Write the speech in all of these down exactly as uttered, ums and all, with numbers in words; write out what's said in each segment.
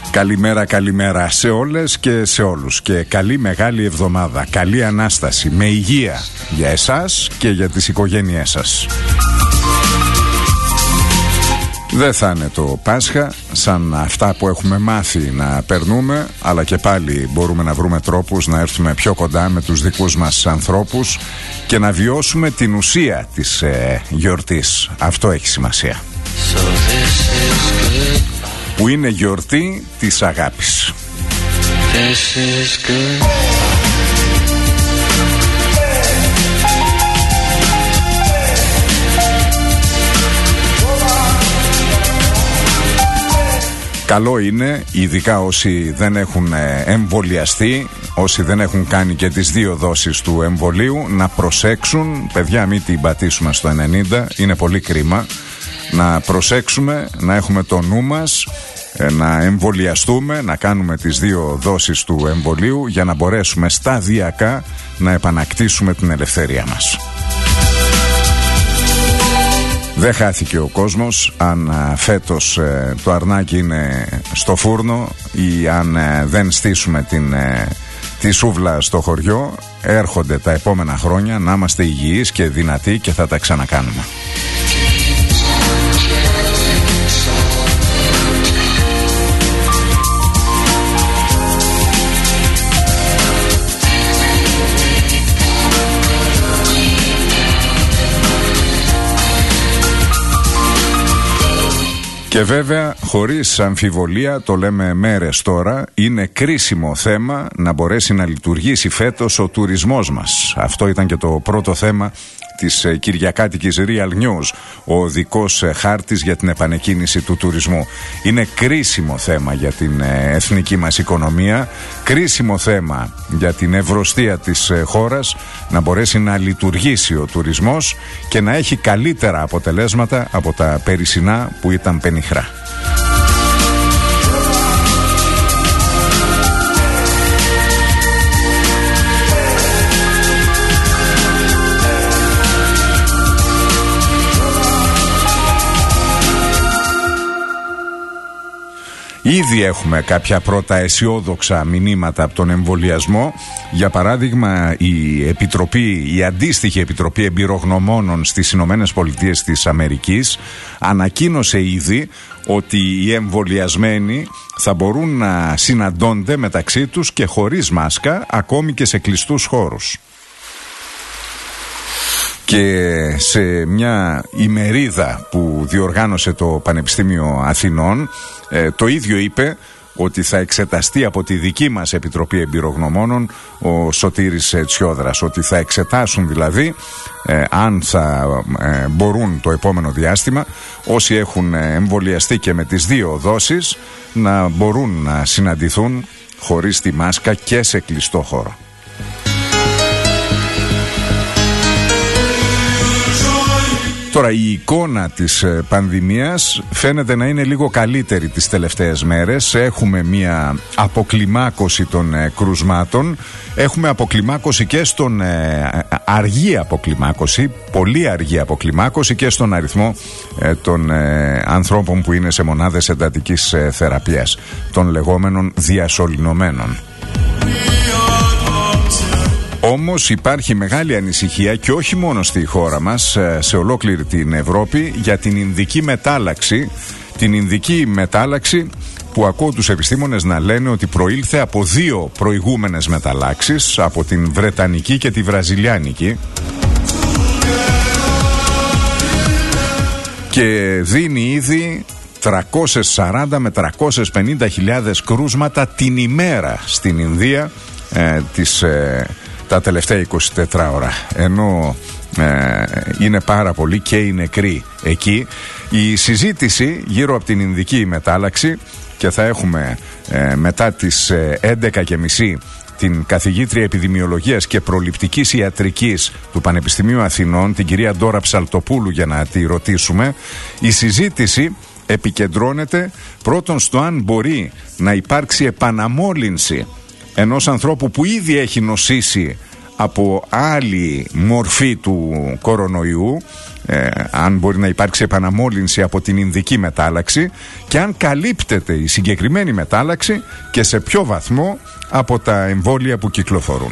Καλημέρα, καλημέρα σε όλες και σε όλους και καλή μεγάλη εβδομάδα, καλή Ανάσταση με υγεία για εσάς και για τις οικογένειές σας. Δεν θα είναι το Πάσχα σαν αυτά που έχουμε μάθει να περνούμε, αλλά και πάλι μπορούμε να βρούμε τρόπους να έρθουμε πιο κοντά με τους δικούς μας ανθρώπους και να βιώσουμε την ουσία της ε, γιορτής. Αυτό έχει σημασία. So που είναι γιορτή της αγάπης. This is good. Καλό είναι, ειδικά όσοι δεν έχουν εμβολιαστεί, όσοι δεν έχουν κάνει και τις δύο δόσεις του εμβολίου, να προσέξουν, παιδιά, μην την πατήσουμε στο ενενήντα, είναι πολύ κρίμα. Να προσέξουμε, να έχουμε το νου μας, να εμβολιαστούμε, να κάνουμε τις δύο δόσεις του εμβολίου για να μπορέσουμε σταδιακά να επανακτήσουμε την ελευθερία μας. Δεν χάθηκε ο κόσμος αν φέτος ε, το αρνάκι είναι στο φούρνο ή αν ε, δεν στήσουμε την, ε, τη σούβλα στο χωριό. Έρχονται τα επόμενα χρόνια να είμαστε υγιείς και δυνατοί και θα τα ξανακάνουμε. Και βέβαια, χωρίς αμφιβολία, το λέμε μέρες τώρα, είναι κρίσιμο θέμα να μπορέσει να λειτουργήσει φέτος ο τουρισμός μας. Αυτό ήταν και το πρώτο θέμα της κυριακάτικης Real News, ο οδικός χάρτης για την επανεκκίνηση του τουρισμού. Είναι κρίσιμο θέμα για την εθνική μας οικονομία, κρίσιμο θέμα για την ευρωστία της χώρας, να μπορέσει να λειτουργήσει ο τουρισμός και να έχει καλύτερα αποτελέσματα από τα περσινά που ήταν πενιχρά. Ήδη έχουμε κάποια πρώτα αισιόδοξα μηνύματα από τον εμβολιασμό. Για παράδειγμα, η Επιτροπή, η αντίστοιχη Επιτροπή Εμπειρογνωμόνων στις Ηνωμένες Πολιτείες της Αμερικής ανακοίνωσε ήδη ότι οι εμβολιασμένοι θα μπορούν να συναντώνται μεταξύ τους και χωρίς μάσκα, ακόμη και σε κλειστούς χώρους. Και σε μια ημερίδα που διοργάνωσε το Πανεπιστήμιο Αθηνών, ε, το ίδιο είπε ότι θα εξεταστεί από τη δική μας Επιτροπή Εμπειρογνωμόνων ο Σωτήρης Τσιόδρας, ότι θα εξετάσουν δηλαδή ε, αν θα ε, μπορούν το επόμενο διάστημα όσοι έχουν εμβολιαστεί και με τις δύο δόσεις να μπορούν να συναντηθούν χωρίς τη μάσκα και σε κλειστό χώρο. Τώρα η εικόνα της πανδημίας φαίνεται να είναι λίγο καλύτερη τις τελευταίες μέρες. Έχουμε μια αποκλιμάκωση των ε, κρουσμάτων. Έχουμε αποκλιμάκωση και στον ε, αργή αποκλιμάκωση, πολύ αργή αποκλιμάκωση και στον αριθμό ε, των ε, ανθρώπων που είναι σε μονάδες εντατικής ε, θεραπείας, των λεγόμενων διασωληνωμένων. Όμως υπάρχει μεγάλη ανησυχία και όχι μόνο στη χώρα μας, σε ολόκληρη την Ευρώπη, για την Ινδική μετάλλαξη. Την Ινδική μετάλλαξη που ακούω τους επιστήμονες να λένε ότι προήλθε από δύο προηγούμενες μεταλλάξεις, από την Βρετανική και τη Βραζιλιάνικη, και δίνει ήδη τριακόσιες σαράντα με τριακόσιες πενήντα χιλιάδες κρούσματα την ημέρα στην Ινδία ε, της ε, τα τελευταία εικοσιτέσσερις ώρα, ενώ ε, είναι πάρα πολλοί και οι νεκροί εκεί. Η συζήτηση γύρω από την Ινδική μετάλλαξη, και θα έχουμε ε, μετά τις ε, έντεκα και μισή την καθηγήτρια επιδημιολογίας και προληπτικής ιατρικής του Πανεπιστημίου Αθηνών, την κυρία Ντόρα Ψαλτοπούλου, για να τη ρωτήσουμε. Η συζήτηση επικεντρώνεται πρώτον στο αν μπορεί να υπάρξει επαναμόλυνση ενός ανθρώπου που ήδη έχει νοσήσει από άλλη μορφή του κορονοϊού, ε, αν μπορεί να υπάρξει επαναμόλυνση από την Ινδική μετάλλαξη και αν καλύπτεται η συγκεκριμένη μετάλλαξη και σε ποιο βαθμό από τα εμβόλια που κυκλοφορούν.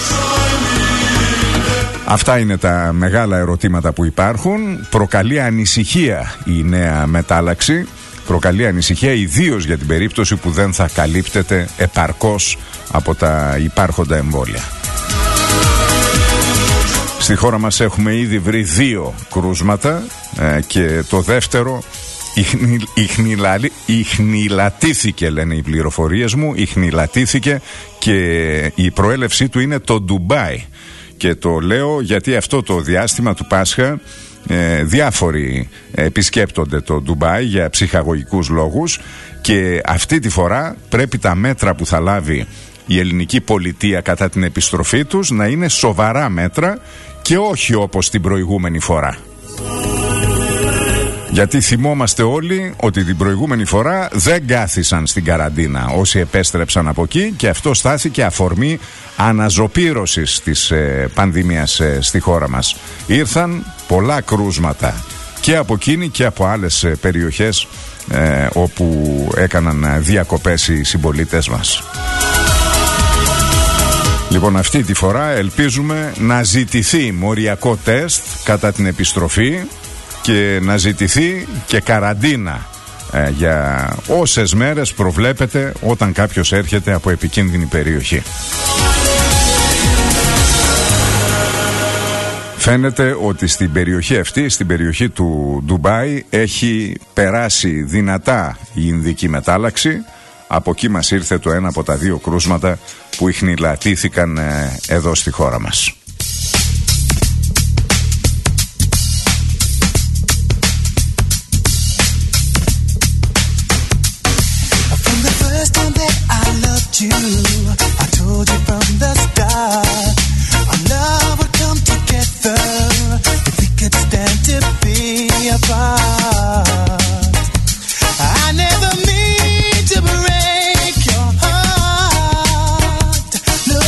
Αυτά είναι τα μεγάλα ερωτήματα που υπάρχουν. Προκαλεί ανησυχία η νέα μετάλλαξη. Προκαλεί ανησυχία ιδίως για την περίπτωση που δεν θα καλύπτεται επαρκώς από τα υπάρχοντα εμβόλια. Στη χώρα μας έχουμε ήδη βρει δύο κρούσματα ε, και το δεύτερο ιχνηλατήθηκε, λένε οι πληροφορίες μου, ιχνηλατήθηκε και η προέλευσή του είναι το Ντουμπάι. Και το λέω γιατί αυτό το διάστημα του Πάσχα ε, διάφοροι επισκέπτονται το Ντουμπάι για ψυχαγωγικούς λόγους και αυτή τη φορά πρέπει τα μέτρα που θα λάβει η ελληνική πολιτεία κατά την επιστροφή τους να είναι σοβαρά μέτρα και όχι όπως την προηγούμενη φορά. Γιατί θυμόμαστε όλοι ότι την προηγούμενη φορά δεν κάθισαν στην καραντίνα όσοι επέστρεψαν από εκεί και αυτό στάθηκε αφορμή αναζωπήρωσης της ε, πανδημίας ε, στη χώρα μας. Ήρθαν πολλά κρούσματα και από εκείνη και από άλλες ε, περιοχές ε, όπου έκαναν διακοπές οι συμπολίτες μας. Λοιπόν, αυτή τη φορά ελπίζουμε να ζητηθεί μοριακό τεστ κατά την επιστροφή και να ζητηθεί και καραντίνα ε, για όσες μέρες προβλέπεται όταν κάποιος έρχεται από επικίνδυνη περιοχή. Φαίνεται ότι στην περιοχή αυτή, στην περιοχή του Ντουμπάι, έχει περάσει δυνατά η Ινδική μετάλλαξη. Από εκεί μας ήρθε το ένα από τα δύο κρούσματα που ιχνηλατήθηκαν ε, εδώ στη χώρα μας. I told you from the start, our love would come together if we could stand to be apart. I never mean to break your heart, no.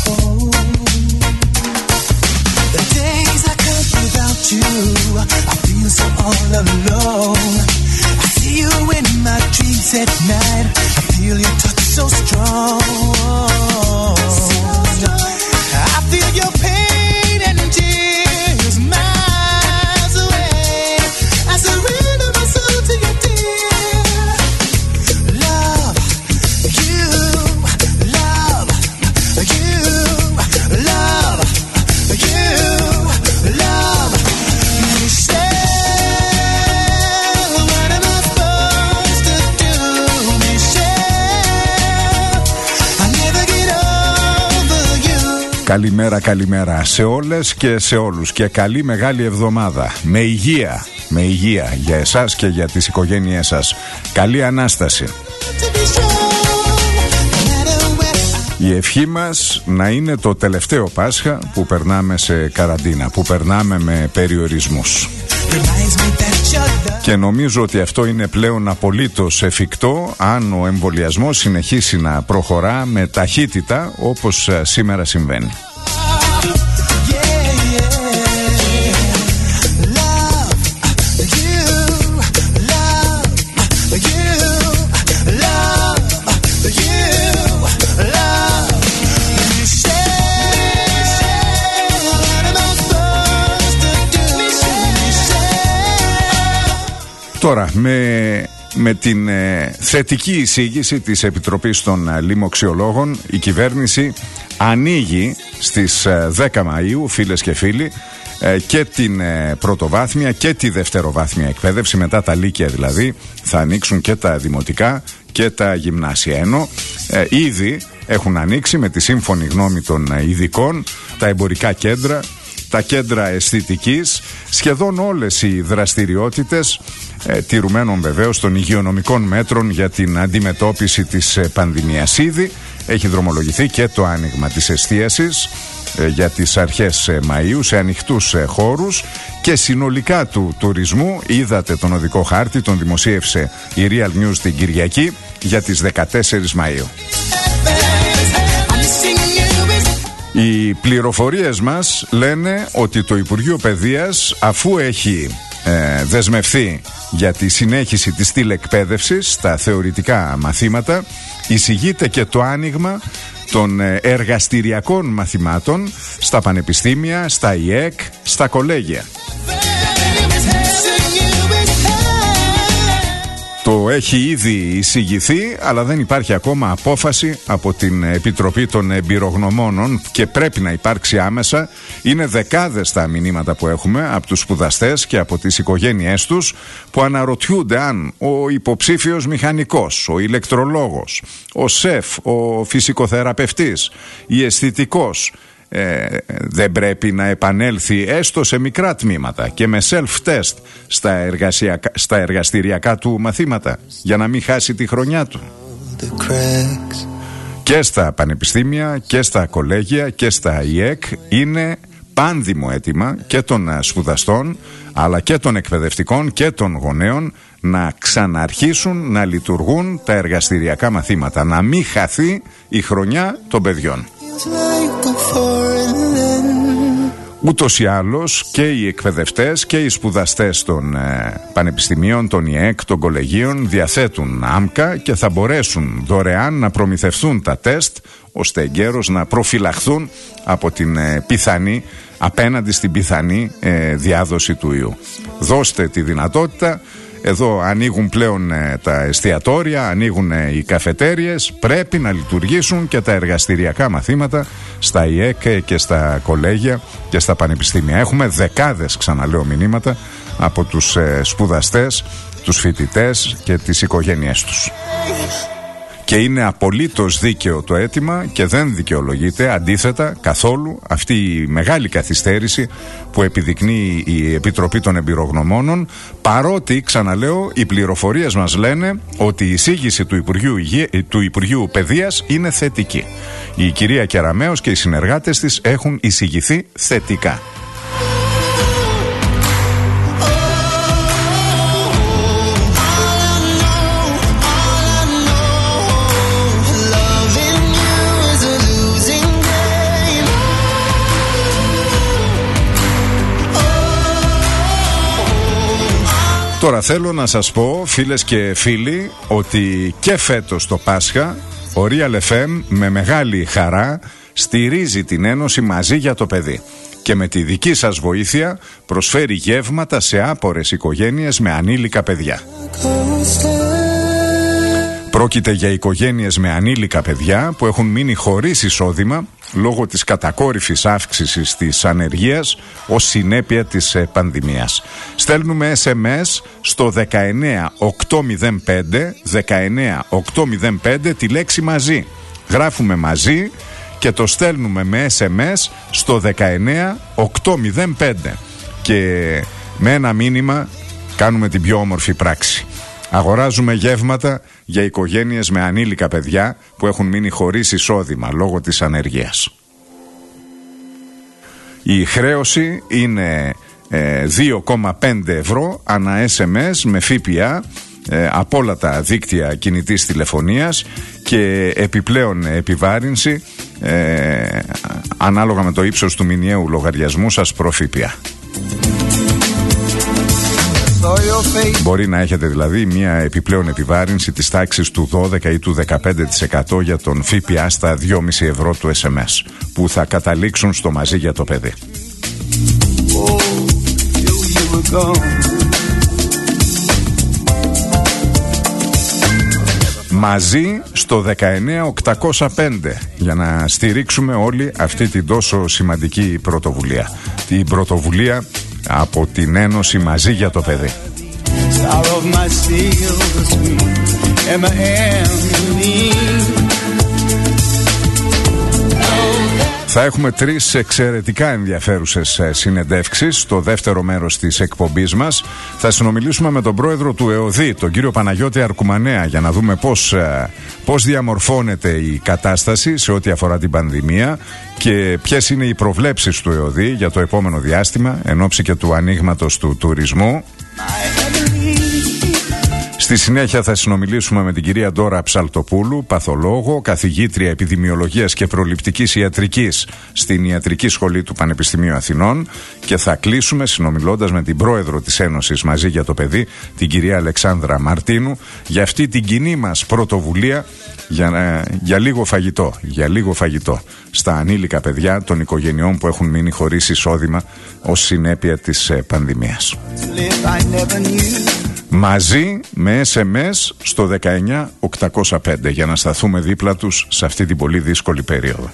The days I come without you, I feel so all alone. I see you in my dreams at night, I feel your touch so strong. I feel your pain and tears miles away. I surrender my soul to you, dear. Love you, love you, love you, love Michelle. What am I supposed to do, Michelle? Καλημέρα, καλημέρα σε όλες και σε όλους και καλή μεγάλη εβδομάδα. Με υγεία, με υγεία για εσάς και για τις οικογένειές σας. Καλή Ανάσταση. Η ευχή μας να είναι το τελευταίο Πάσχα που περνάμε σε καραντίνα, που περνάμε με περιορισμούς. Και νομίζω ότι αυτό είναι πλέον απολύτως εφικτό αν ο εμβολιασμός συνεχίσει να προχωρά με ταχύτητα όπως σήμερα συμβαίνει. Τώρα, με, με την ε, θετική εισήγηση της Επιτροπής των ε, Λοιμοξιολόγων, η κυβέρνηση ανοίγει στις ε, δέκα Μαΐου, φίλες και φίλοι, ε, και την ε, πρωτοβάθμια και τη δευτεροβάθμια εκπαίδευση, μετά τα λύκεια δηλαδή, θα ανοίξουν και τα δημοτικά και τα γυμνάσια. Ενώ ε, ήδη έχουν ανοίξει με τη σύμφωνη γνώμη των ε, ειδικών τα εμπορικά κέντρα, τα κέντρα αισθητικής, σχεδόν όλες οι δραστηριότητες ε, τηρουμένων βεβαίως των υγειονομικών μέτρων για την αντιμετώπιση της ε, πανδημίας. Ήδη έχει δρομολογηθεί και το άνοιγμα της εστίασης ε, για τις αρχές ε, Μαΐου σε ανοιχτούς ε, χώρους και συνολικά του τουρισμού. Είδατε τον οδικό χάρτη, τον δημοσίευσε η Real News την Κυριακή για τις δεκατέσσερις Μαΐου. Οι πληροφορίες μας λένε ότι το Υπουργείο Παιδείας, αφού έχει ε, δεσμευθεί για τη συνέχιση της τηλεκπαίδευσης στα θεωρητικά μαθήματα, εισηγείται και το άνοιγμα των εργαστηριακών μαθημάτων στα πανεπιστήμια, στα ι ε κ, στα κολέγια. Το έχει ήδη εισηγηθεί, αλλά δεν υπάρχει ακόμα απόφαση από την Επιτροπή των Εμπειρογνωμόνων και πρέπει να υπάρξει άμεσα. Είναι δεκάδες τα μηνύματα που έχουμε από τους σπουδαστές και από τις οικογένειές τους που αναρωτιούνται αν ο υποψήφιος μηχανικός, ο ηλεκτρολόγος, ο σεφ, ο φυσικοθεραπευτής, η αισθητικός Ε, δεν πρέπει να επανέλθει έστω σε μικρά τμήματα και με self-test στα, στα εργαστηριακά του μαθήματα για να μην χάσει τη χρονιά του. Και στα πανεπιστήμια και στα κολέγια και στα ι ε κ είναι πάνδημο αίτημα και των σπουδαστών αλλά και των εκπαιδευτικών και των γονέων να ξαναρχίσουν να λειτουργούν τα εργαστηριακά μαθήματα, να μην χαθεί η χρονιά των παιδιών. Ούτως ή άλλως και οι εκπαιδευτές και οι σπουδαστές των ε, πανεπιστημίων, των ι ε κ, των κολεγίων διαθέτουν άμκα και θα μπορέσουν δωρεάν να προμηθευτούν τα τεστ ώστε εγκαίρως να προφυλαχθούν από την ε, πιθανή, απέναντι στην πιθανή ε, διάδοση του ιού. Δώστε τη δυνατότητα. Εδώ ανοίγουν πλέον ε, τα εστιατόρια, ανοίγουν ε, οι καφετέριες, πρέπει να λειτουργήσουν και τα εργαστηριακά μαθήματα στα ι ε κ και στα κολέγια και στα πανεπιστήμια. Έχουμε δεκάδες, ξαναλέω, μηνύματα από τους ε, σπουδαστές, τους φοιτητές και τις οικογένειές τους. Και είναι απολύτως δίκαιο το αίτημα και δεν δικαιολογείται αντίθετα καθόλου αυτή η μεγάλη καθυστέρηση που επιδεικνύει η Επιτροπή των Εμπειρογνωμόνων, παρότι, ξαναλέω, οι πληροφορίες μας λένε ότι η εισήγηση του Υπουργείου, Υγεία, του Υπουργείου Παιδείας είναι θετική. Η κυρία Κεραμέως και οι συνεργάτες της έχουν εισηγηθεί θετικά. Τώρα θέλω να σας πω, φίλες και φίλοι, ότι και φέτος το Πάσχα ο Real εφ εμ με μεγάλη χαρά στηρίζει την Ένωση Μαζί για το Παιδί και με τη δική σας βοήθεια προσφέρει γεύματα σε άπορες οικογένειες με ανήλικα παιδιά. Πρόκειται για οικογένειες με ανήλικα παιδιά που έχουν μείνει χωρίς εισόδημα λόγω της κατακόρυφης αύξησης της ανεργίας ως συνέπεια της πανδημίας. Στέλνουμε ες εμ ες στο δεκαεννιά οκτακόσια πέντε, δεκαεννιά οκτακόσια πέντε τη λέξη μαζί. Γράφουμε μαζί και το στέλνουμε με ες εμ ες στο δεκαεννιά οκτακόσια πέντε και με ένα μήνυμα κάνουμε την πιο όμορφη πράξη. Αγοράζουμε γεύματα για οικογένειες με ανήλικα παιδιά που έχουν μείνει χωρίς εισόδημα λόγω της ανεργίας. Η χρέωση είναι ε, δύο κόμμα πέντε ευρώ ανά ες εμ ες με ΦΠΑ ε, από όλα τα δίκτυα κινητής τηλεφωνίας και επιπλέον επιβάρυνση ε, ανάλογα με το ύψος του μηνιαίου λογαριασμού σας προ ΦΠΑ. Μπορεί να έχετε δηλαδή μια επιπλέον επιβάρυνση της τάξης του δώδεκα ή του δεκαπέντε τοις εκατό για τον ΦΠΑ στα δυόμισι ευρώ του ες εμ ες που θα καταλήξουν στο Μαζί για το Παιδί. Μαζί στο δεκαεννιά οκτακόσια πέντε για να στηρίξουμε όλη αυτή την τόσο σημαντική πρωτοβουλία. Την πρωτοβουλία από την Ένωση Μαζί για το Παιδί. Θα έχουμε τρεις εξαιρετικά ενδιαφέρουσες συνεντεύξεις στο δεύτερο μέρος της εκπομπής μας. Θα συνομιλήσουμε με τον πρόεδρο του ΕΟΔΗ, τον κύριο Παναγιώτη Αρκουμανέα, για να δούμε πώς, πώς διαμορφώνεται η κατάσταση σε ό,τι αφορά την πανδημία και ποιες είναι οι προβλέψεις του ΕΟΔΗ για το επόμενο στη Στη συνέχεια θα συνομιλήσουμε με την κυρία Ντόρα Ψαλτοπούλου, παθολόγο, καθηγήτρια επιδημιολογίας και προληπτικής ιατρικής στην Ιατρική Σχολή του Πανεπιστημίου Αθηνών, και θα κλείσουμε συνομιλώντας με την πρόεδρο της Ένωσης Μαζί για το Παιδί, την κυρία Αλεξάνδρα Μαρτίνου, για αυτή την κοινή μας πρωτοβουλία για, για λίγο φαγητό, για λίγο φαγητό στα ανήλικα παιδιά των οικογενειών που έχουν μείνει χωρίς εισόδημα ως συνέπεια της ε, πανδημίας. Μαζί με ες εμ ες στο δεκαεννιά οκτακόσια πέντε για να σταθούμε δίπλα τους σε αυτή την πολύ δύσκολη περίοδο.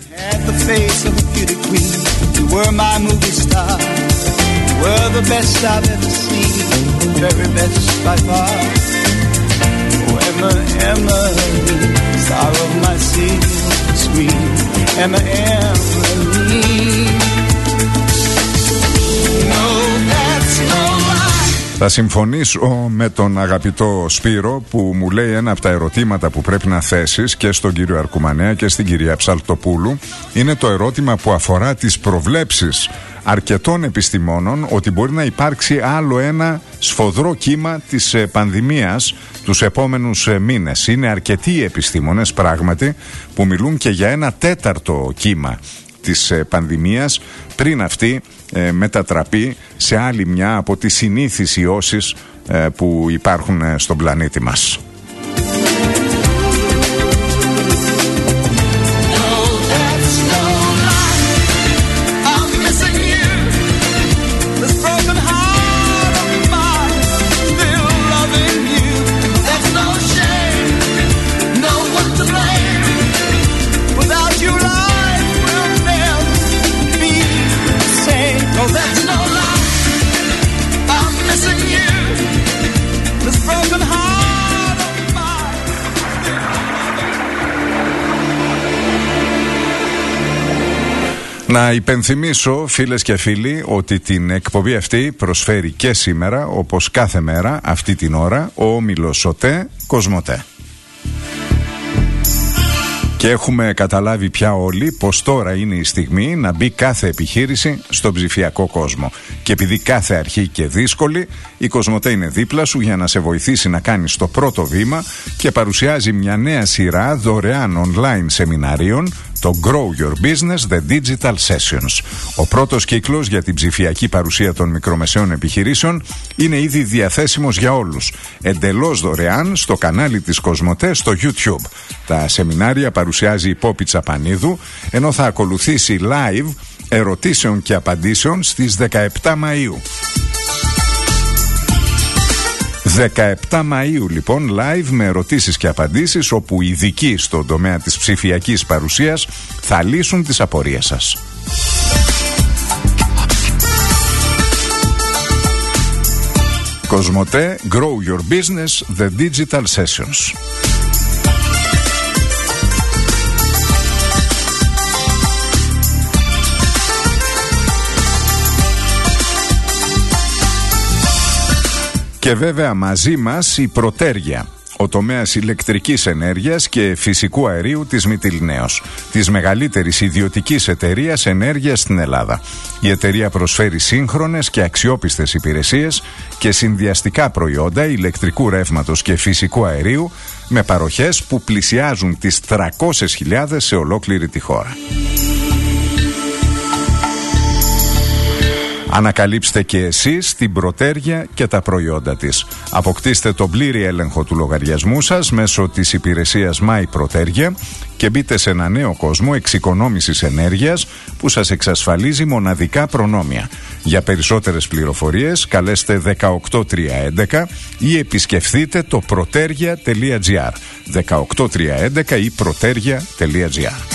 Θα συμφωνήσω με τον αγαπητό Σπύρο που μου λέει ένα από τα ερωτήματα που πρέπει να θέσεις και στον κύριο Αρκουμανέα και στην κυρία Ψαλτοπούλου είναι το ερώτημα που αφορά τις προβλέψεις αρκετών επιστημόνων ότι μπορεί να υπάρξει άλλο ένα σφοδρό κύμα της πανδημίας τους επόμενους μήνες. Είναι αρκετοί οι επιστήμονες πράγματι που μιλούν και για ένα τέταρτο κύμα της πανδημίας πριν αυτή ε, μετατραπεί σε άλλη μια από τις συνήθεις ιώσεις ε, που υπάρχουν ε, στον πλανήτη μας. Να υπενθυμίσω, φίλες και φίλοι, ότι την εκπομπή αυτή προσφέρει και σήμερα, όπως κάθε μέρα, αυτή την ώρα, ο όμιλος ΟΤΕ Κοσμοτέ. Και έχουμε καταλάβει πια όλοι πως τώρα είναι η στιγμή να μπει κάθε επιχείρηση στον ψηφιακό κόσμο. Και επειδή κάθε αρχή και δύσκολη, η Κοσμοτέ είναι δίπλα σου για να σε βοηθήσει να κάνεις το πρώτο βήμα και παρουσιάζει μια νέα σειρά δωρεάν online σεμιναρίων, το Grow Your Business, The Digital Sessions. Ο πρώτος κύκλος για την ψηφιακή παρουσία των μικρομεσαίων επιχειρήσεων είναι ήδη διαθέσιμος για όλους, εντελώς δωρεάν στο κανάλι της Κοσμοτέ στο YouTube. Τα σεμινάρια παρουσιάζει η Πόπη Τσαπανίδου, ενώ θα ακολουθήσει live ερωτήσεων και απαντήσεων στις δεκαεπτά Μαΐου. δεκαεπτά Μαΐου λοιπόν live με ερωτήσεις και απαντήσεις, όπου οι ειδικοί στον τομέα της ψηφιακής παρουσίας θα λύσουν τις απορίες σας. Κοσμοτέ, Grow Your Business, The Digital Sessions. Και βέβαια μαζί μας η Πρωτέργεια, ο τομέας ηλεκτρικής ενέργειας και φυσικού αερίου της Μυτιληναίος, της μεγαλύτερης ιδιωτικής εταιρείας ενέργειας στην Ελλάδα. Η εταιρεία προσφέρει σύγχρονες και αξιόπιστες υπηρεσίες και συνδυαστικά προϊόντα ηλεκτρικού ρεύματος και φυσικού αερίου με παροχές που πλησιάζουν τις τριακόσιες χιλιάδες σε ολόκληρη τη χώρα. Ανακαλύψτε και εσείς την Πρωτέργεια και τα προϊόντα της. Αποκτήστε τον πλήρη έλεγχο του λογαριασμού σας μέσω της υπηρεσίας My Πρωτέργεια και μπείτε σε ένα νέο κόσμο εξοικονόμησης ενέργειας που σας εξασφαλίζει μοναδικά προνόμια. Για περισσότερες πληροφορίες καλέστε δεκαοκτώ τριακόσια έντεκα ή επισκεφθείτε το protergia τελεία gr. δεκαοκτώ τριακόσια έντεκα ή protergia τελεία gr.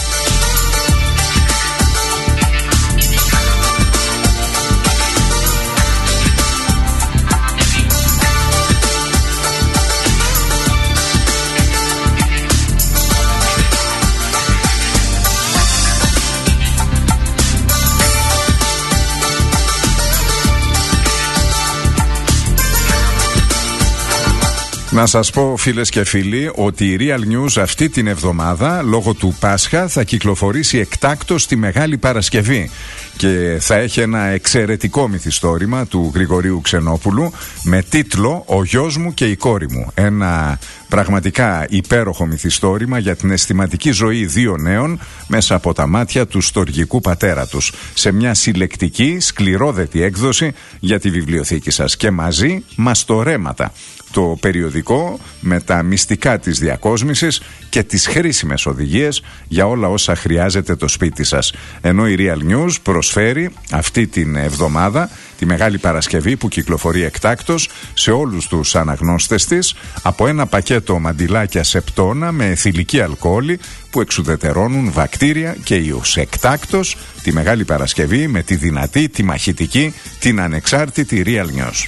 Να σας πω, φίλες και φίλοι, ότι η Real News αυτή την εβδομάδα, λόγω του Πάσχα, θα κυκλοφορήσει εκτάκτως τη Μεγάλη Παρασκευή και θα έχει ένα εξαιρετικό μυθιστόρημα του Γρηγορίου Ξενόπουλου με τίτλο «Ο γιος μου και η κόρη μου». Ένα πραγματικά υπέροχο μυθιστόρημα για την αισθηματική ζωή δύο νέων μέσα από τα μάτια του στοργικού πατέρα τους, σε μια συλλεκτική, σκληρόδετη έκδοση για τη βιβλιοθήκη σας. Και μαζί μαστορέματα, το περιοδικό με τα μυστικά της διακόσμησης και τις χρήσιμες οδηγίες για όλα όσα χρειάζεται το σπίτι σας. Ενώ η Real News προσφέρει αυτή την εβδομάδα τη Μεγάλη Παρασκευή, που κυκλοφορεί εκτάκτως σε όλους τους αναγνώστες της, από ένα πακέτο μαντιλάκια σεπτόνα με αιθιλική αλκοόλη που εξουδετερώνουν βακτήρια και ιούς. Εκτάκτως τη Μεγάλη Παρασκευή με τη δυνατή, τη μαχητική, την ανεξάρτητη Real News.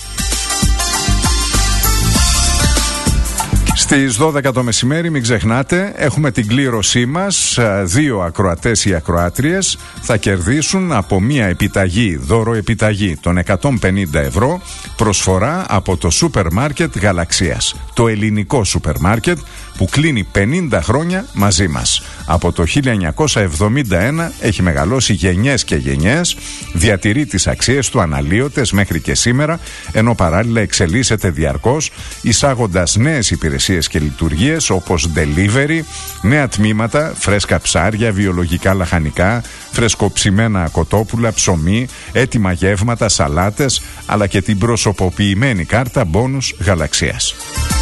Στις δώδεκα το μεσημέρι, μην ξεχνάτε, έχουμε την κλήρωσή μας. Δύο ακροατές ή ακροάτριες θα κερδίσουν από μία επιταγή, δώρο επιταγή των εκατόν πενήντα ευρώ, προσφορά από το σούπερ μάρκετ Γαλαξίας. Το ελληνικό σούπερ μάρκετ που κλείνει πενήντα χρόνια μαζί μας. Από το χίλια εννιακόσια εβδομήντα ένα έχει μεγαλώσει γενιές και γενιές, διατηρεί τις αξίες του αναλύωτες μέχρι και σήμερα, ενώ παράλληλα εξελίσσεται διαρκώς, εισάγοντας νέες υπηρεσίες και λειτουργίες όπως delivery, νέα τμήματα, φρέσκα ψάρια, βιολογικά λαχανικά, φρεσκοψημένα κοτόπουλα, ψωμί, έτοιμα γεύματα, σαλάτες, αλλά και την προσωποποιημένη κάρτα μπόνους Γαλαξίας.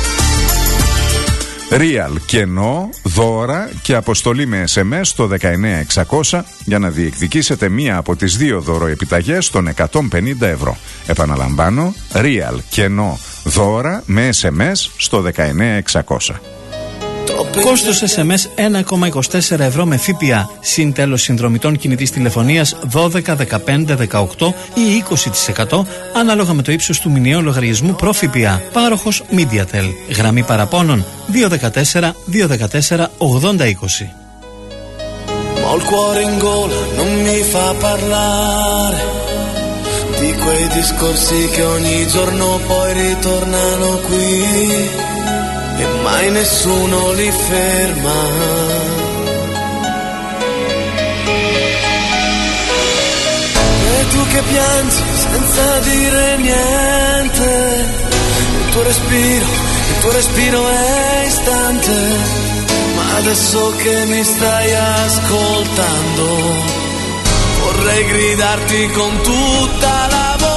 Real, κενό, δώρα και αποστολή με ες εμ ες στο δεκαεννέα εξακόσια για να διεκδικήσετε μία από τις δύο δωροεπιταγές των εκατόν πενήντα ευρώ. Επαναλαμβάνω, Real, κενό, δώρα με ες εμ ες στο δεκαεννέα εξακόσια. Κόστος ες εμ ες ένα κόμμα είκοσι τέσσερα ευρώ με ΦΠΑ. Συν τέλος συνδρομητών κινητής τηλεφωνίας δώδεκα, δεκαπέντε, δεκαοκτώ ή είκοσι τοις εκατό ανάλογα με το ύψος του μηνιαίου λογαριασμού προ-ΦΠΑ. Πάροχος MediaTel. Γραμμή παραπώνων δύο ένα τέσσερα, δύο ένα τέσσερα, ογδόντα είκοσι. Ma il cuore in gola non mi fa parlare di quei discorsi che ogni giorno poi ritornano qui e mai nessuno li ferma. E tu che piangi senza dire niente, il tuo respiro, il tuo respiro è istante, ma adesso che mi stai ascoltando vorrei gridarti con tutta la voce.